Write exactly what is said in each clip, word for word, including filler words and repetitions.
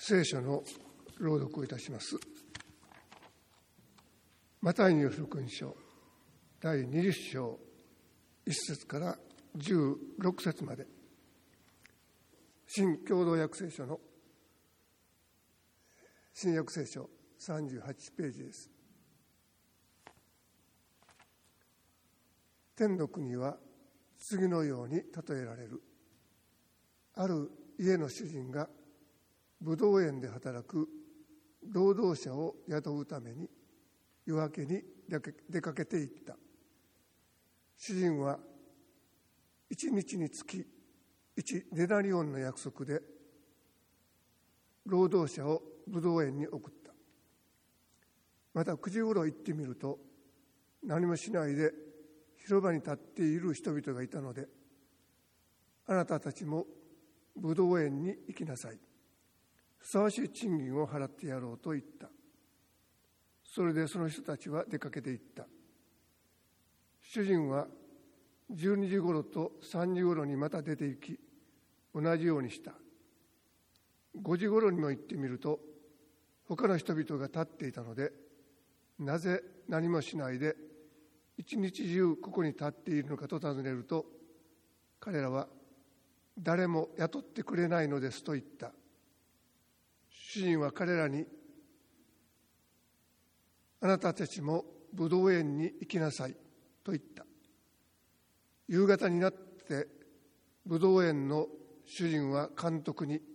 聖書の朗読をいたします。マタイによる福音書だいにじゅっ章いっ節からじゅうろく節まで、新共同訳聖書の新約聖書さんじゅうはちページです。天の国は次のように例えられる。ある家の主人がブドウ園で働く労働者を雇うために夜明けに出かけていった。主人は一日につき一デナリオンの約束で労働者をブドウ園に送った。またくじごろ行ってみると、何もしないで広場に立っている人々がいたので、あなたたちもブドウ園に行きなさい。ふさわしい賃金を払ってやろうと言った。それでその人たちは出かけていった。主人はじゅうにじごろとさんじごろにまた出て行き、同じようにした。ごじごろにも行ってみると、他の人々が立っていたので、なぜ何もしないで一日中ここに立っているのかと尋ねると、彼らは誰も雇ってくれないのですと言った。主人は彼らに、あなたたちもブドウ園に行きなさいと言った。夕方になってブドウ園の主人は監督に、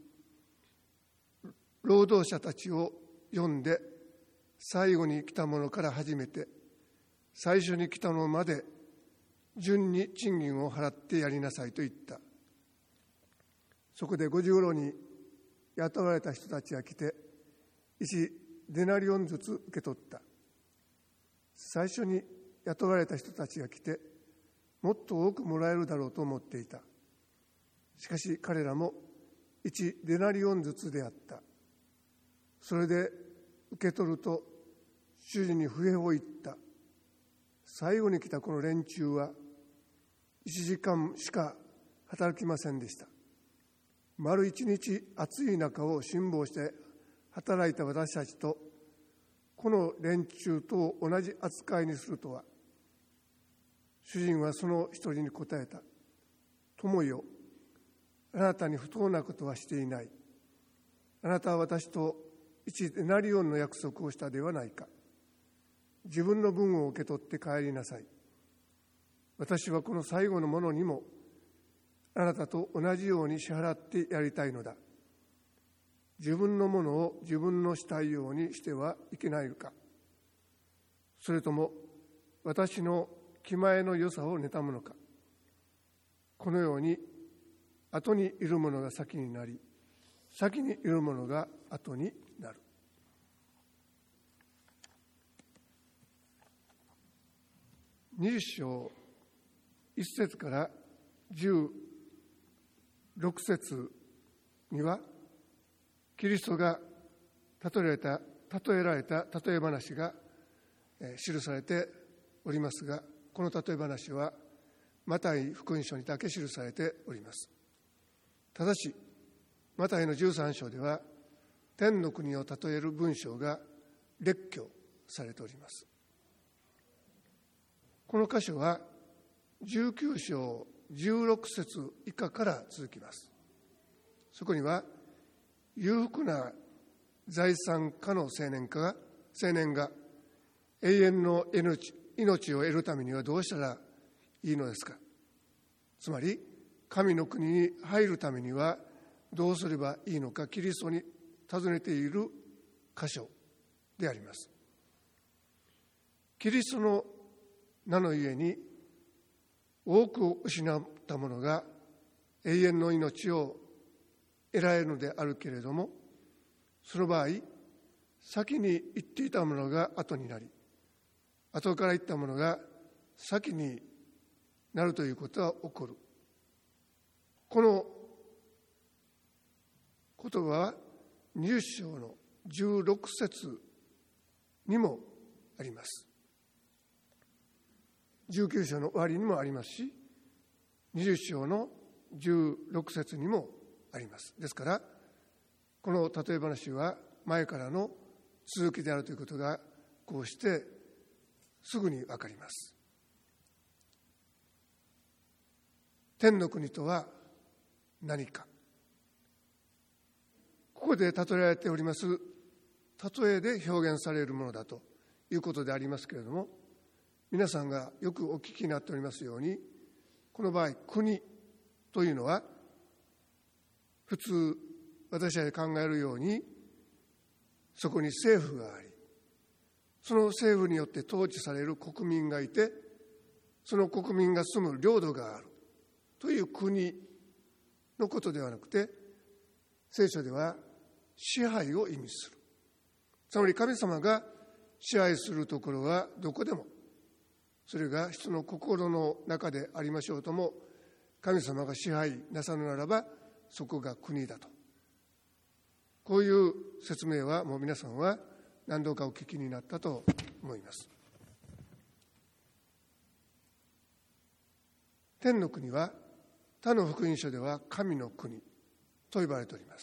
労働者たちを呼んで、最後に来た者から始めて最初に来たのまで順に賃金を払ってやりなさいと言った。そこでごじごろに雇われた人たちが来て、いちデナリオンずつ受け取った。最初に雇われた人たちが来て、もっと多くもらえるだろうと思っていた。しかし彼らもいちデナリオンずつであった。それで受け取ると主人に笛を言った。最後に来たこの連中はいちじかんしか働きませんでした。丸一日暑い中を辛抱して働いた私たちとこの連中と同じ扱いにするとは。主人はその一人に答えた。友よ、あなたに不当なことはしていない。あなたは私と一デナリオンの約束をしたではないか。自分の分を受け取って帰りなさい。私はこの最後のものにもあなたと同じように支払ってやりたいのだ。自分のものを自分のしたいようにしてはいけないか。それとも私の気前の良さを妬むのか。このように後にいるものが先になり、先にいるものが後になる。にじゅっ章いっ節からじゅうろく節には、キリストが例えられた例えられた例え話が記されておりますが、この例え話はマタイ福音書にだけ記されております。ただしマタイのじゅうさん章では天の国を例える文章が列挙されております。この箇所はじゅうきゅう章じゅうろく節以下から続きます。そこには裕福な財産家の青年家が青年が永遠の命、命を得るためにはどうしたらいいのですか。つまり神の国に入るためにはどうすればいいのか、キリストに尋ねている箇所であります。キリストの名のゆえに多くを失った者が永遠の命を得られるのであるけれども、その場合先に行っていた者が後になり、後から行った者が先になるということは起こる。この言葉はにじゅっ章のじゅうろく節にもあります。じゅうきゅう章の終わりにもありますし、にじゅっ章のじゅうろく節にもあります。ですからこの例え話は前からの続きであるということがこうしてすぐに分かります。天の国とは何か。ここで例えられております例えで表現されるものだということでありますけれども、皆さんがよくお聞きになっておりますように、この場合国というのは普通私たちが考えるようにそこに政府があり、その政府によって統治される国民がいて、その国民が住む領土があるという国のことではなくて、聖書では支配を意味する。つまり神様が支配するところはどこでも、それが人の心の中でありましょうとも、神様が支配なさるならばそこが国だと。こういう説明はもう皆さんは何度かお聞きになったと思います。天の国は他の福音書では神の国と呼ばれております。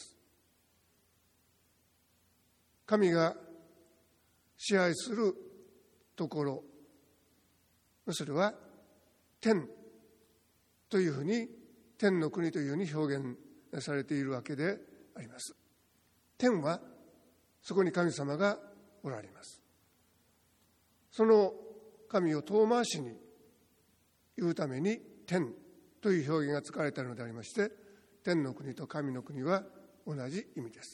神が支配するところ、それは天というふうに、天の国というふうに表現されているわけであります。天はそこに神様がおられます。その神を遠回しに言うために天という表現が使われたのでありまして、天の国と神の国は同じ意味です。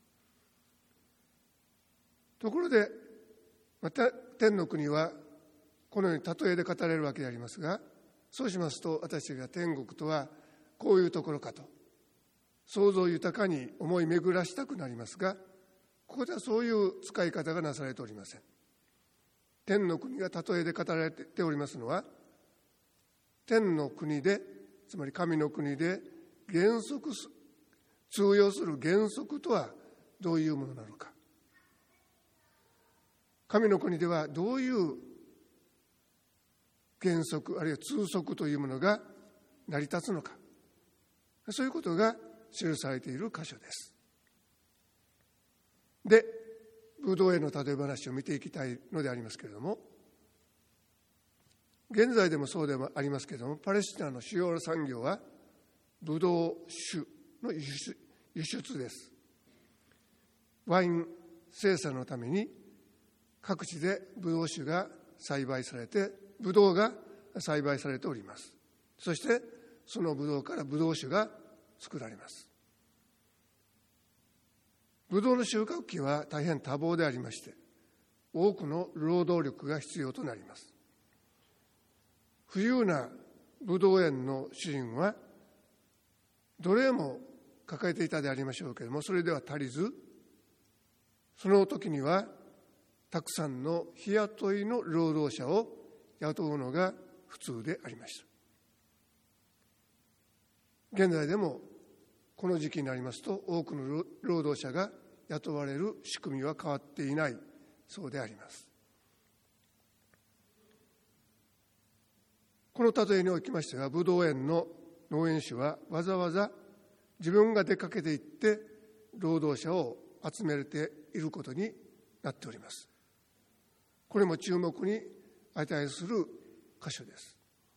ところでまた天の国はこのように例えで語られるわけでありますが、そうしますと私たちが天国とはこういうところかと想像豊かに思い巡らしたくなりますが、ここではそういう使い方がなされておりません。天の国が例えで語られておりますのは、天の国で、つまり神の国で原則通用する原則とはどういうものなのか、神の国ではどういう原則あるいは通則というものが成り立つのか、そういうことが記されている箇所です。で、ブドウ園の例え話を見ていきたいのでありますけれども、現在でもそうでもありますけれども、パレスチナの主要な産業はブドウ酒の輸出、輸出です。ワイン生産のために各地でブドウ酒が栽培されて、ブドウが栽培されております。そしてそのブドウからブドウ酒が作られます。ブドウの収穫期は大変多忙でありまして、多くの労働力が必要となります。富裕なブドウ園の主人は奴隷も抱えていたでありましょうけれども、それでは足りず、その時にはたくさんの日雇いの労働者を雇うのが普通でありました。現在でもこの時期になりますと、多くの労働者が雇われる仕組みは変わっていないそうであります。この例えにおきましては、ブドウ園の農園主はわざわざ自分が出かけていって労働者を集めていることになっております。これも注目に値する箇所です。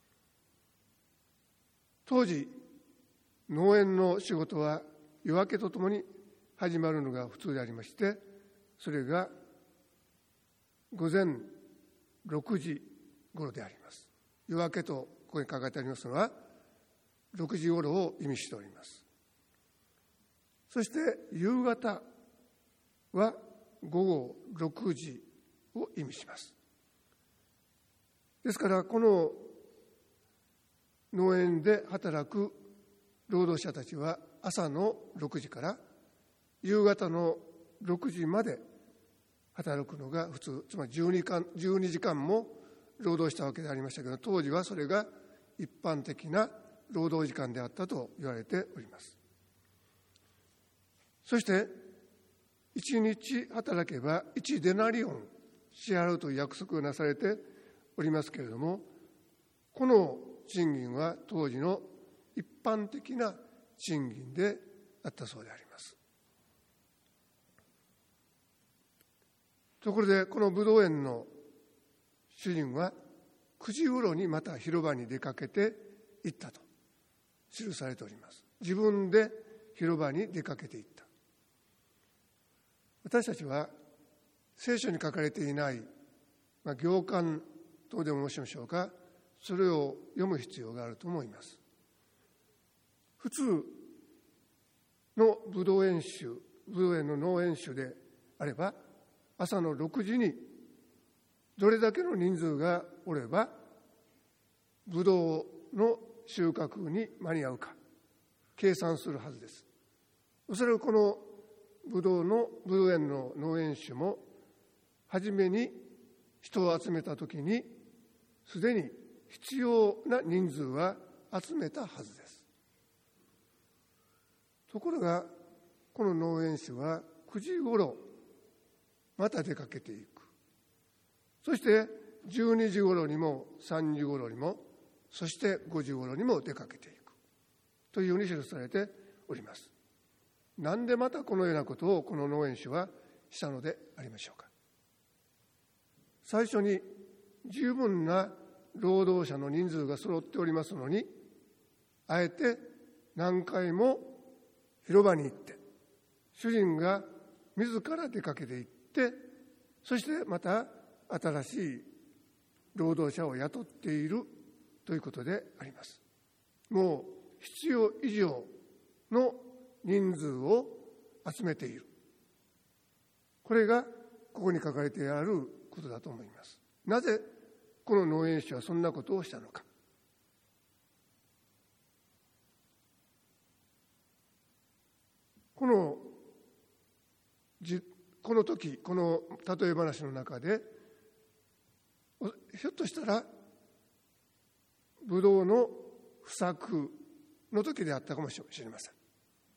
当時、農園の仕事は夜明けとともに始まるのが普通でありまして、それが午前ろくじ頃であります。夜明けとここに書かれてありますのはろくじ頃を意味しております。そして夕方は午後ろくじを意味します。ですからこの農園で働く労働者たちは朝のろくじから夕方のろくじまで働くのが普通、つまりじゅうにじかんも労働したわけでありましたけど、当時はそれが一般的な労働時間であったと言われております。そしていちにち働けばいちデナリオン支払うという約束がなされておりますけれども、この賃金は当時の一般的な賃金であったそうであります。 ところでこのブドウ園の主人はくじ頃にまた広場に出かけて行ったと記されております。自分で広場に出かけて行った。私たちは聖書に書かれていない、まあ、行間とでも申しましょうか、それを読む必要があると思います。普通のブドウ園主、ブドウ園の農園主であれば、朝のろくじにどれだけの人数がおればブドウの収穫に間に合うか計算するはずです。おそらくこのブドウのブドウ園の農園主も初めに人を集めたときにすでに必要な人数は集めたはずです。ところがこの農園主はくじ頃また出かけていく。そしてじゅうにじ頃にもさんじ頃にも、そしてごじ頃にも出かけていくというように記されております。なんでまたこのようなことをこの農園主はしたのでありましょうか。最初に十分な労働者の人数が揃っておりますのに、あえて何回も広場に行って主人が自ら出かけて行って、そしてまた新しい労働者を雇っているということであります。もう必要以上の人数を集めている。これがここに書かれてあることだと思います。なぜこの農園主はそんなことをしたのか。このじこの時、この例え話の中で、ひょっとしたらブドウの不作の時であったかもしれません。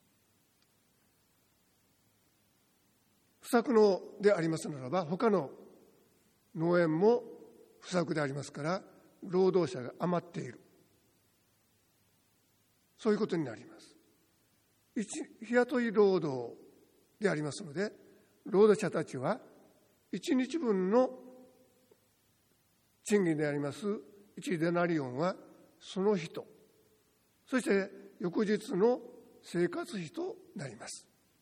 不作のでありますならば、他の農園も不作でありますから、労働者が余っている、そういうことになります。日雇い労働でありますので、労働者たちはいちにちぶんの賃金でありますいちデナリオンはその人、そして翌日の生活費となります。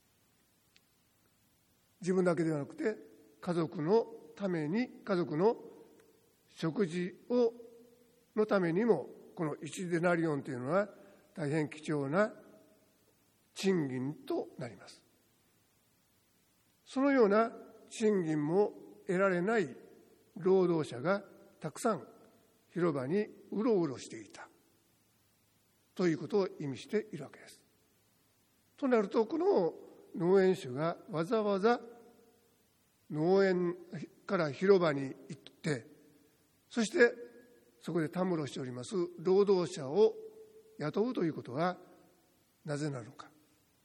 自分だけではなくて家族のために、家族の食事をのためにも、このいちデナリオンというのは大変貴重な賃金となります。そのような賃金も得られない労働者がたくさん広場にうろうろしていたということを意味しているわけです。となると、この農園主がわざわざ農園から広場に行って、そしてそこでたむろしております労働者を雇うということはなぜなのか。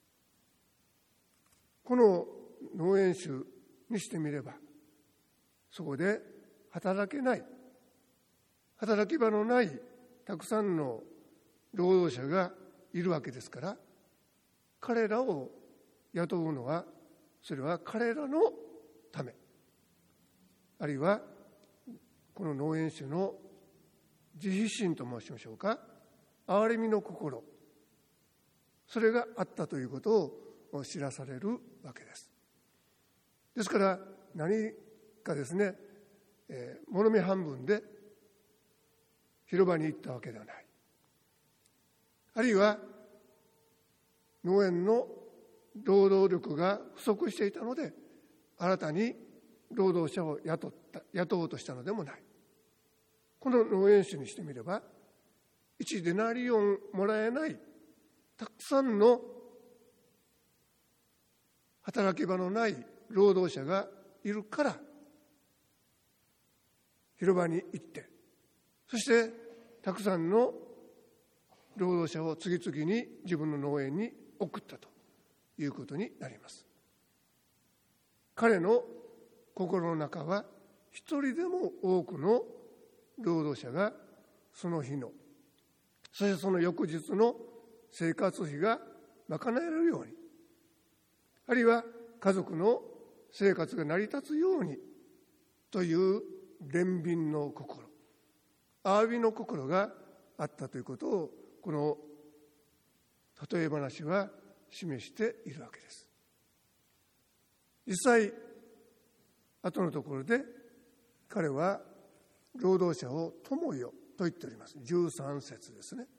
この農園主にしてみれば、そこで働けない、働き場のないたくさんの労働者がいるわけですから、彼らを雇うのは、それは彼らのため、あるいはこの農園主の自費心と申しましょうか、憐れみの心、それがあったということを知らされるわけです。ですから何かですね、えー、物見半分で広場に行ったわけではない。あるいは農園の労働力が不足していたので新たに労働者を雇った雇おうとしたのでもない。この農園主にしてみれば、いちデナリオンもらえないたくさんの働き場のない労働者がいるから広場に行って、そしてたくさんの労働者を次々に自分の農園に送ったということになります。彼の心の中は、一人でも多くの労働者がその日の、そしてその翌日の生活費が賄えるように、あるいは家族の生活が成り立つようにという憐憫の心、憐びの心があったということを、この例え話は示しているわけです。実際、後のところで彼は労働者を友よと言っております。じゅうさん節ですね。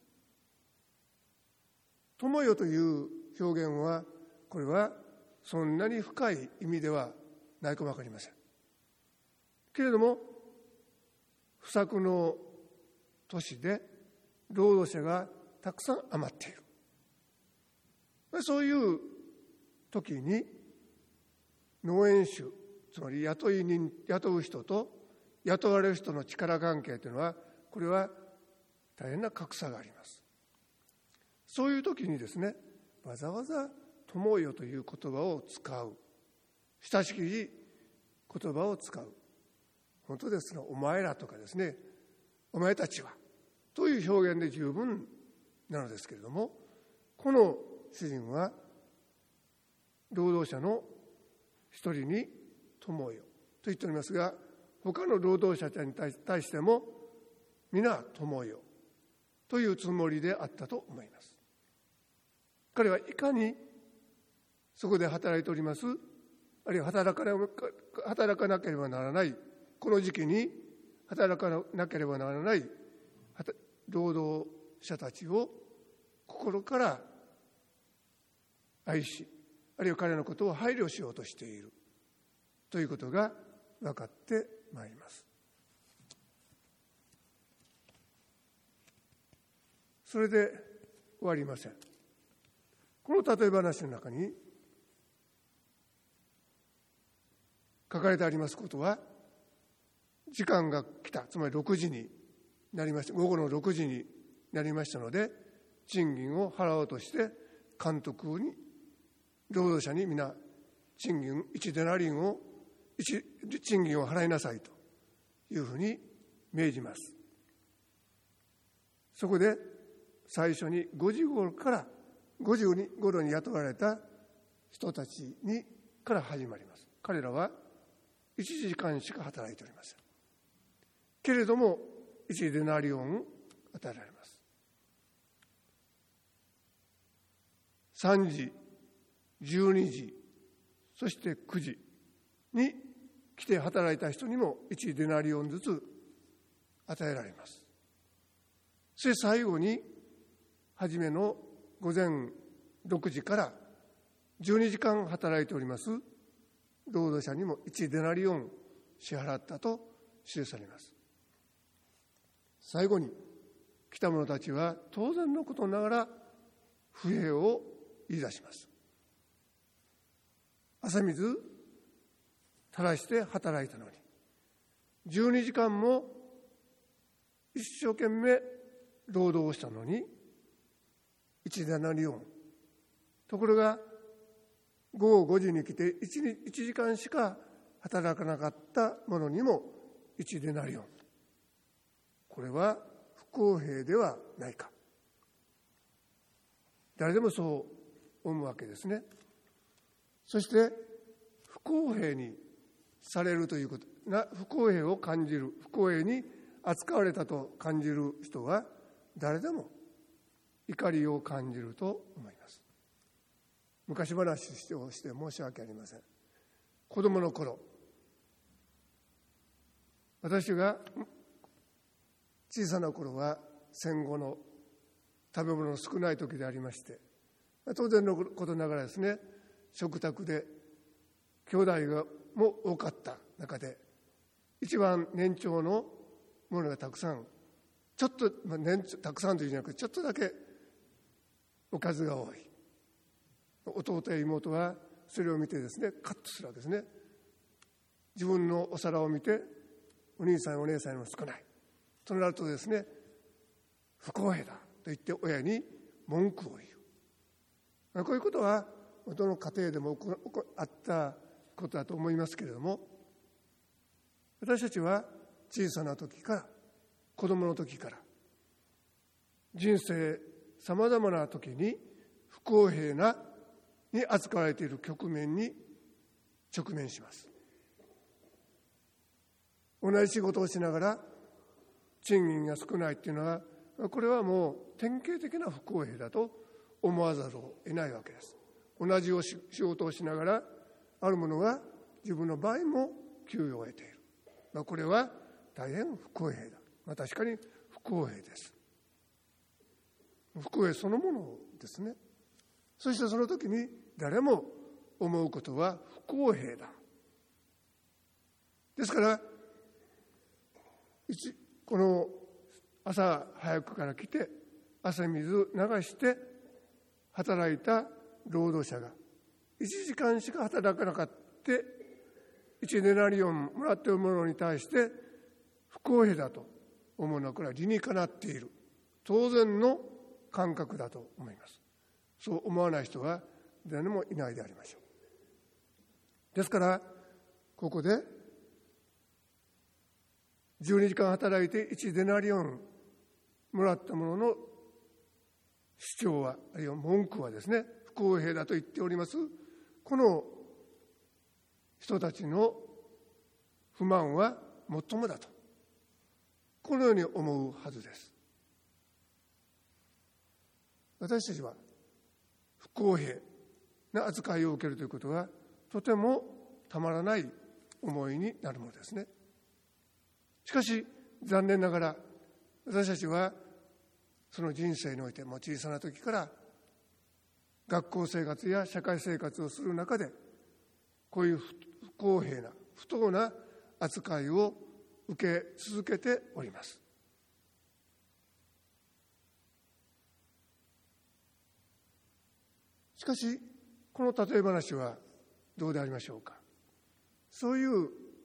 友よという表現は、これはそんなに深い意味ではないかもわかりませんけれども、不作の年で労働者がたくさん余っている、そういう時に農園主、つまり雇い人、雇う人と雇われる人の力関係というのは、これは大変な格差があります。そういう時にですね、わざわざ友よという言葉を使う、親しき言葉を使う、本当ですが、お前らとかですね、お前たちはという表現で十分なのですけれども、この主人は労働者の一人に友よと言っておりますが、他の労働者に対しても皆友よというつもりであったと思います。彼はいかにそこで働いております、あるいは働かな、働かなければならない、この時期に働かなければならない労働者たちを心から愛し、あるいは彼のことを配慮しようとしているということが分かってまいります。それで終わりません。この例え話の中に書かれてありますことは、時間が来た、つまりろくじになりました、午後のろくじになりましたので、賃金を払おうとして監督に、労働者に皆賃金いちデナリンを一賃金を払いなさいというふうに命じます。そこで最初にごじ頃からごじ頃に雇われた人たちにから始まります。彼らはいちじかんしか働いておりませんけれども、いちデナリオン与えられます。さんじ、じゅうにじ、そしてくじに来て働いた人にもいちデナリオンずつ与えられます。そして最後に初めの午前ろくじからじゅうにじかん働いております労働者にもいちデナリオン支払ったと記されます。最後に来た者たちは当然のことながら不平を言い出します。汗水垂らして働いたのに、じゅうにじかんも一生懸命労働をしたのにいちデナリオン、ところが午後ごじに来て 1, 1時間しか働かなかった者にもいちデナリオン、これは不公平ではないか。誰でもそう思うわけですね。そして不公平にされるということな、不公平を感じる、不公平に扱われたと感じる人は誰でも怒りを感じると思います。昔話をして申し訳ありません。子供の頃、私が小さな頃は戦後の食べ物の少ない時でありまして、当然のことながらですね、食卓で兄弟がも多かった中で、一番年長のものがたくさん、ちょっと、まあ、年たくさんというじゃなくてちょっとだけおかずが多い。弟や妹はそれを見てですね、カッとするわけですね。自分のお皿を見て、お兄さんお姉さんよりも少ないとなるとですね、不公平だと言って親に文句を言う。まあ、こういうことはどの家庭でもあったことだと思いますけれども、私たちは小さな時から、子供の時から、人生さまざまな時に不公平なに扱われている局面に直面します。 同じ仕事をしながら賃金が少ないっていうのは、これはもう典型的な不公平だと思わざるを得ないわけです。同じ仕事をしながらある者が自分の場合も給与を得ている、まあ、これは大変不公平だ、まあ、確かに不公平です。不公平そのものですね。そしてその時に誰も思うことは不公平だ。ですからこの朝早くから来て汗水流して働いた労働者がいちじかんしか働かなかったいちデナリオンもらっている者に対して不公平だと思うのは、これは理にかなっている当然の感覚だと思います。そう思わない人は誰もいないでありましょう。ですからここでじゅうにじかん働いていちデナリオンもらった者の主張は、あるいは文句はですね、不公平だと言っておりますこの人たちの不満はもっともだと、このように思うはずです。私たちは不公平な扱いを受けるということはとてもたまらない思いになるものですね。しかし残念ながら私たちはその人生においても小さな時から学校生活や社会生活をする中でこういう不公平な不当な扱いを受け続けております。しかしこの例え話はどうでありましょうか。そういう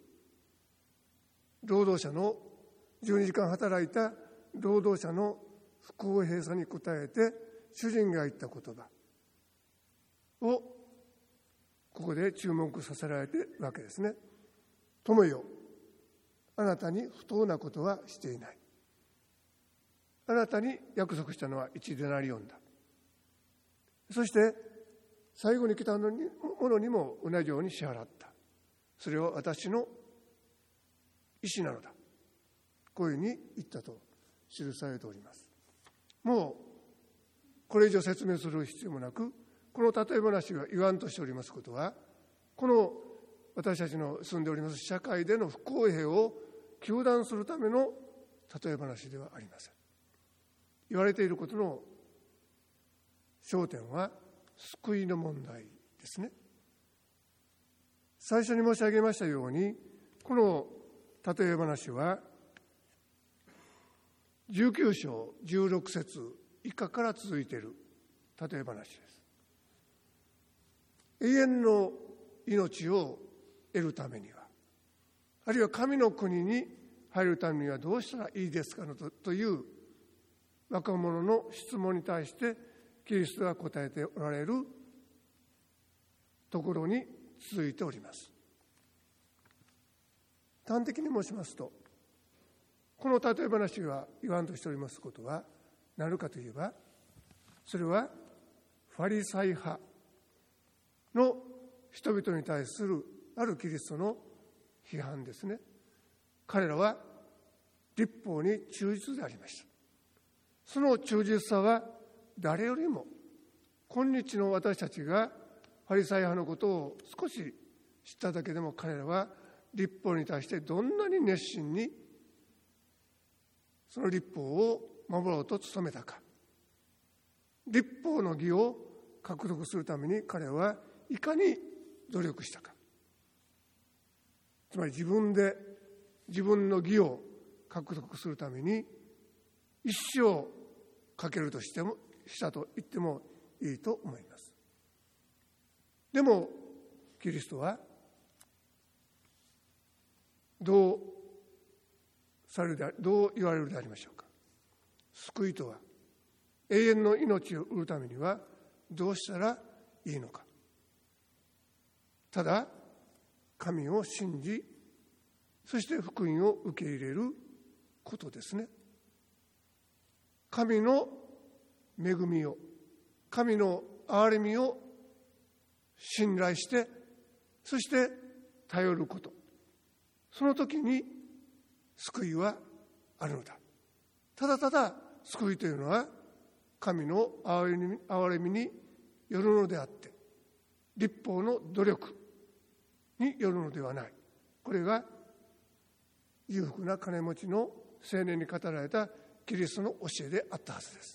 労働者のじゅうにじかん働いた労働者の不公平さに応えて主人が言った言葉をここで注目させられているわけですね。友よ、あなたに不当なことはしていない。あなたに約束したのは一デナリオンだ。そして最後に来たものにも同じように支払った。それは私の意思なのだ。こういうふうに言ったと記されております。もうこれ以上説明する必要もなく、この例え話が言わんとしておりますことは、この私たちの住んでおります社会での不公平を糾弾するための例え話ではありません。言われていることの焦点は救いの問題ですね。最初に申し上げましたように、この例え話はじゅうきゅう章じゅうろく節以下から続いている例え話です。永遠の命を得るためには、あるいは神の国に入るためにはどうしたらいいですかという若者の質問に対してキリストが答えておられるところに続いております。端的に申しますと、この例え話が言わんとしておりますことは何かといえば、それはファリサイ派の人々に対するあるキリストの批判ですね。彼らは律法に忠実でありました。その忠実さは誰よりも今日の私たちがファリサイ派のことを少し知っただけでも、彼らは律法に対してどんなに熱心にその律法を守ろうと努めたか、律法の義を獲得するために彼はいかに努力したか、つまり自分で自分の義を獲得するために一生かけるとしてもしたと言ってもいいと思います。でもキリストはどうされるでどう言われるでありましょうか。救いとは、永遠の命を得るためにはどうしたらいいのか。ただ神を信じ、そして福音を受け入れることですね。神の恵みを、神の憐れみを信頼して、そして頼ること。その時に救いはあるのだ。ただただ救いというのは神の憐れみ、憐れみによるのであって、律法の努力によるのではない。これが裕福な金持ちの青年に語られたキリストの教えであったはずです。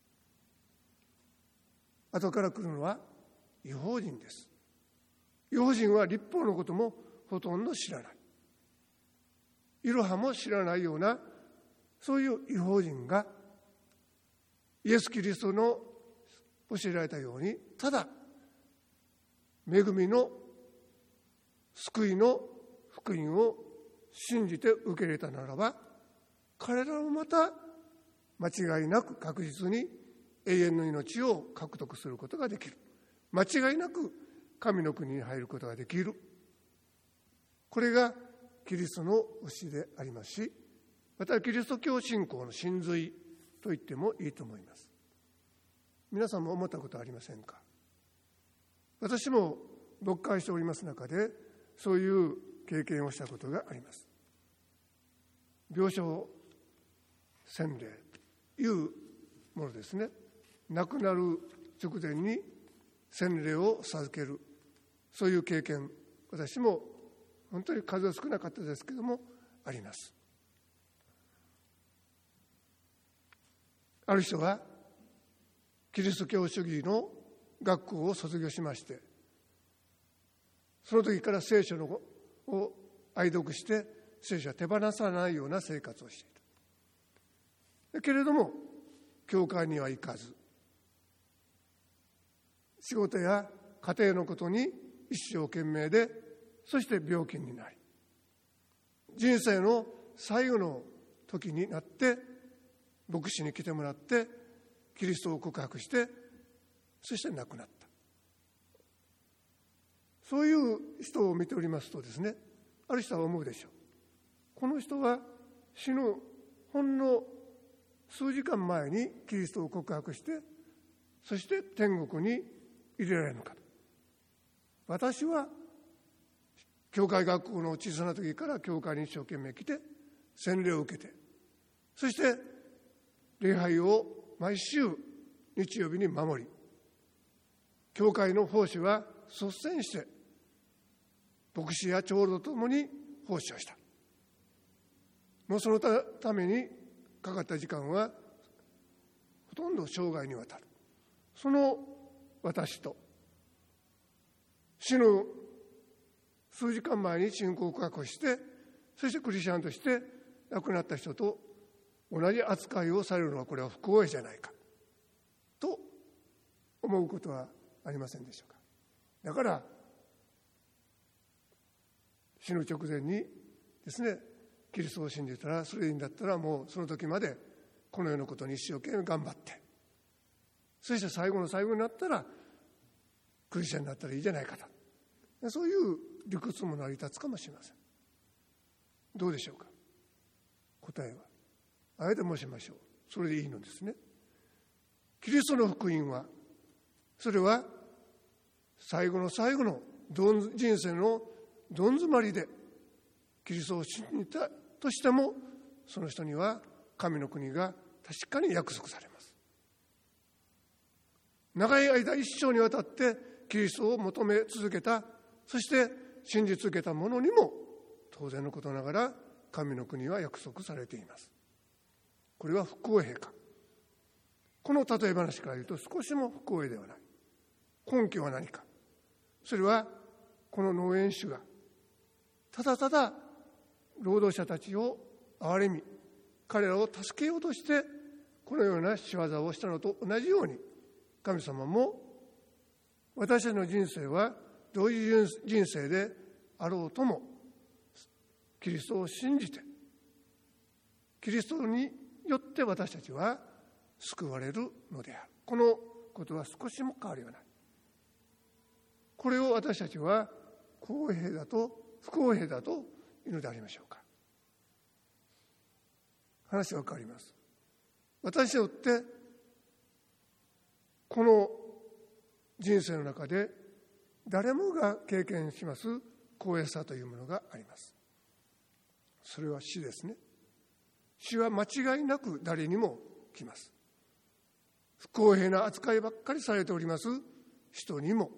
後から来るのは異邦人です。異邦人は律法のこともほとんど知らない。いろはも知らないような、そういう異邦人がイエス・キリストの教えられたように、ただ恵みの救いの福音を信じて受け入れたならば、彼らもまた間違いなく確実に永遠の命を獲得することができる。間違いなく神の国に入ることができる。これがキリストの教えでありますし、またキリスト教信仰の真髄と言ってもいいと思います。皆さんも思ったことはありませんか？私も牧会しております中でそういう経験をしたことがあります。病床洗礼というものですね。亡くなる直前に洗礼を授ける、そういう経験、私も本当に数は少なかったですけどもあります。ある人はキリスト教主義の学校を卒業しまして、その時から聖書のを愛読して聖書は手放さないような生活をしている。けれども教会には行かず、仕事や家庭のことに一生懸命で、そして病気になり、人生の最後の時になって牧師に来てもらってキリストを告白して、そして亡くなった。そういう人を見ておりますとですね、ある人は思うでしょう。この人は死ぬほんの数時間前にキリストを告白して、そして天国に入れられるのかと。私は教会学校の小さな時から教会に一生懸命来て洗礼を受けて、そして礼拝を毎週日曜日に守り、教会の奉仕は率先して牧師や長老とともに奉仕をした。もうそのためにかかった時間はほとんど生涯にわたる。その私と死ぬ数時間前に信仰告白をして、そしてクリスチャンとして亡くなった人と同じ扱いをされるのは、これは不公平じゃないかと思うことはありませんでしょうか。だから死ぬ直前にですね、キリストを信じたらそれでいいんだったら、もうその時までこの世のことに一生懸命頑張って、そして最後の最後になったらクリスチャンになったらいいじゃないかと、そういう理屈も成り立つかもしれません。どうでしょうか。答えはあえて申しましょう。それでいいのですね。キリストの福音は、それは最後の最後の人生のどん詰まりでキリストを信じたとしても、その人には神の国が確かに約束されます。長い間一生にわたってキリストを求め続けた、そして信じ続けた者にも当然のことながら神の国は約束されています。これは不公平か。この例え話から言うと少しも不公平ではない。根拠は何か。それはこの農園主がただただ労働者たちを憐れみ、彼らを助けようとしてこのような仕業をしたのと同じように、神様も私たちの人生はどういう人生であろうとも、キリストを信じてキリストによって私たちは救われるのである。このことは少しも変わりはない。これを私たちは公平だと不公平だというのでありましょうか。話は変わります。私によってこの人生の中で誰もが経験します公平さというものがあります。 それは死ですね。死は間違いなく誰にも来ます。不公平な扱いばっかりされております人にも、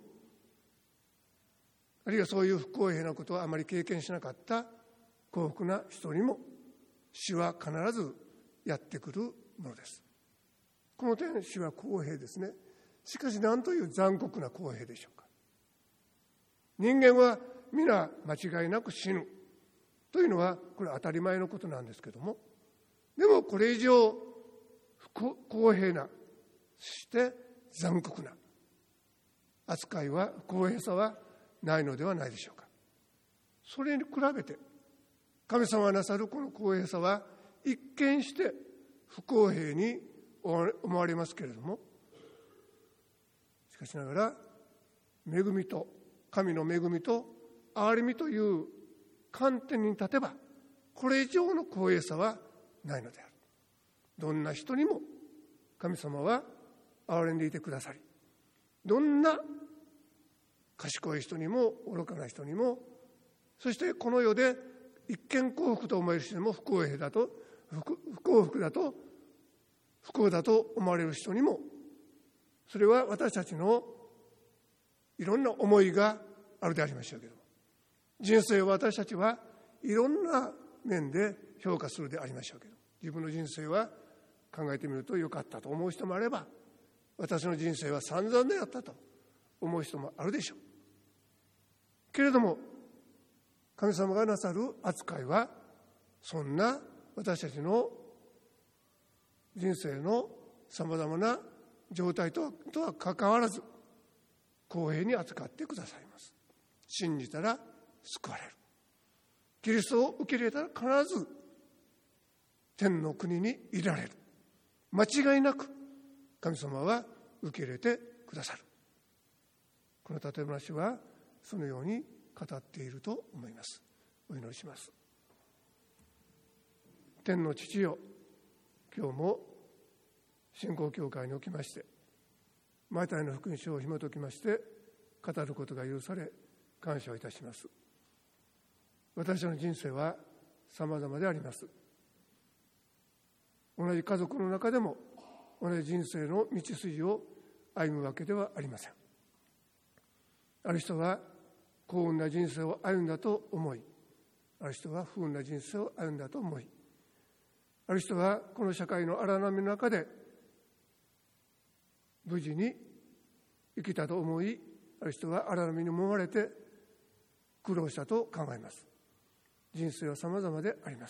あるいはそういう不公平なことをあまり経験しなかった幸福な人にも死は必ずやってくるものです。この点、死は公平ですね。しかし何という残酷な公平でしょうか。人間は皆間違いなく死ぬというのはこれ当たり前のことなんですけども、でもこれ以上不公平な、そして残酷な扱いは、公平さはないのではないでしょうか。それに比べて神様がなさるこの公平さは一見して不公平に思われますけれども、しかしながら恵みと、神の恵みと憐れみという観点に立てば、これ以上の公平さはないのである。どんな人にも神様は憐れんでいてくださり、どんな賢い人にも愚かな人にも、そしてこの世で一見幸福と思える人にも不公平だと、不幸福だと、不幸だと思われる人にも、それは私たちのいろんな思いがあるでありましょうけども、人生を私たちはいろんな面で評価するでありましょうけど、自分の人生は考えてみると良かったと思う人もあれば、私の人生は散々であったと思う人もあるでしょうけれども、神様がなさる扱いはそんな私たちの人生のさまざまな状態とは関わらず公平に扱ってくださいます。信じたら救われる。キリストを受け入れたら必ず天の国にいられる。間違いなく神様は受け入れてくださる。この例え話はそのように語っていると思います。お祈りします。天の父よ、今日も信仰教会におきましてマタイの福音書を紐解きまして語ることが許され感謝をいたします。私の人生は様々であります。同じ家族の中でも同じ人生の道筋を歩むわけではありません。ある人は幸運な人生を歩んだと思い、ある人は不運な人生を歩んだと思い、ある人はこの社会の荒波の中で無事に生きたと思い、ある人は荒波に揉まれて苦労したと考えます。人生は様々であります。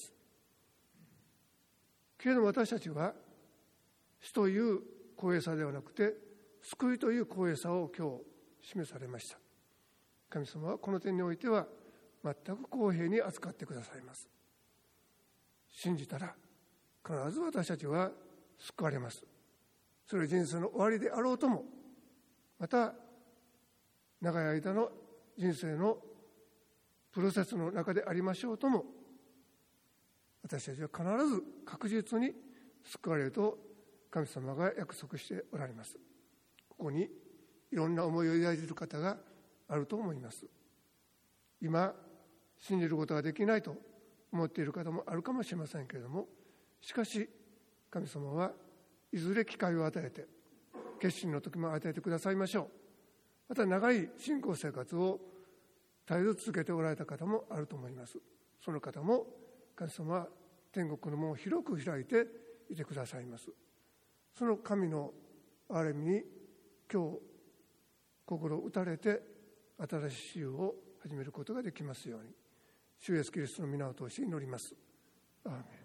けれども私たちは死という公平さではなくて救いという公平さを今日示されました。神様はこの点においては全く公平に扱ってくださいます。信じたら必ず私たちは救われます。それは人生の終わりであろうとも、また長い間の人生のプロセスの中でありましょうとも、私たちは必ず確実に救われると神様が約束しておられます。ここにいろんな思いを抱いている方があると思います。今信じることができないと思っている方もあるかもしれませんけれども、しかし神様はいずれ機会を与えて、決心の時も与えてくださいましょう。また長い信仰生活を絶えず続けておられた方もあると思います。その方も神様は天国の門を広く開いていてくださいます。その神の憐れみに今日心打たれて新しい週を始めることができますように、主イエスキリストの皆を通して祈ります。アーメン。